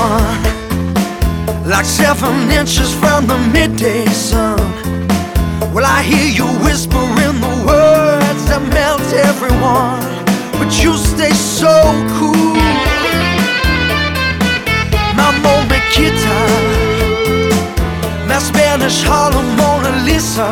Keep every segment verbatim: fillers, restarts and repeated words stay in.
everyone, like seven inches from the midday sun. Well, I hear you whispering the words that melt everyone, but you stay so cool. Mamma me quita, my Spanish Harlem Mona Lisa.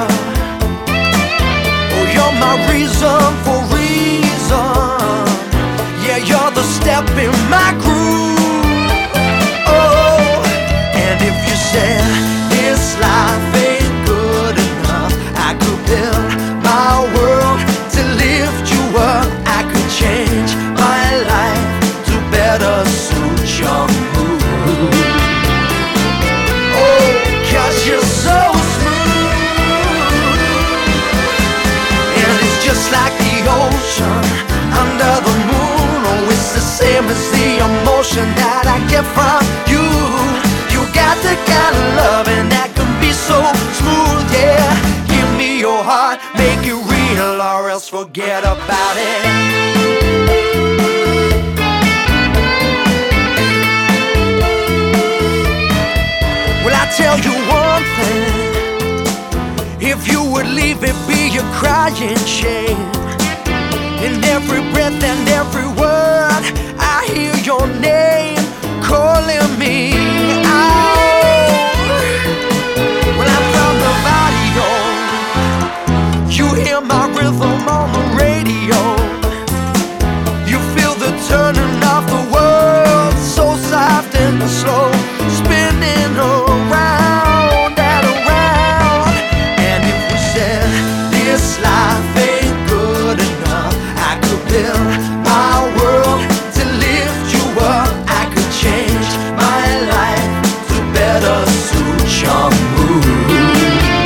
Oh, you're my reason for reason. Yeah, you're the step in my groove. Oh, and if you said this life ain't good enough, I could build my world to lift you up. I could change my life to better suit your mood. Oh, 'cause you're so smooth, and it's just like the ocean under the moon. Oh, it's the same as the emotion that I get from you. You got the kind of loving that can be so smooth, yeah. Give me your heart, make it real, or else forget about it. Well, I tell you one thing, if you would leave it be a crying shame. In every breath and every word, I hear your name calling me out. When I'm from the barrio, you hear my rhythm on the radio. You feel the turning of the world, so soft and slow, spinning around and around. And if we said this life ain't good enough, I could build my world to lift you up. I could change my life to better suit your mood.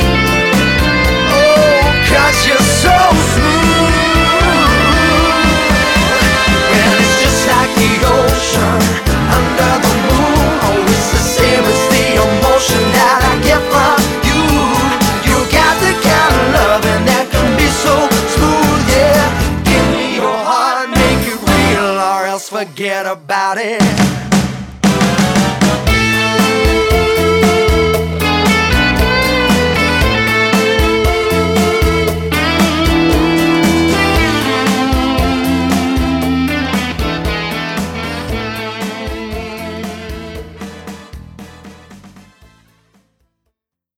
Oh, 'cause you're so smooth, well, it's just like the ocean under the moon. Oh, it's the same as the emotion that I get from you. You got the kind of loving that can be so smooth, yeah. Give me your heart, make it real, or else forget about it.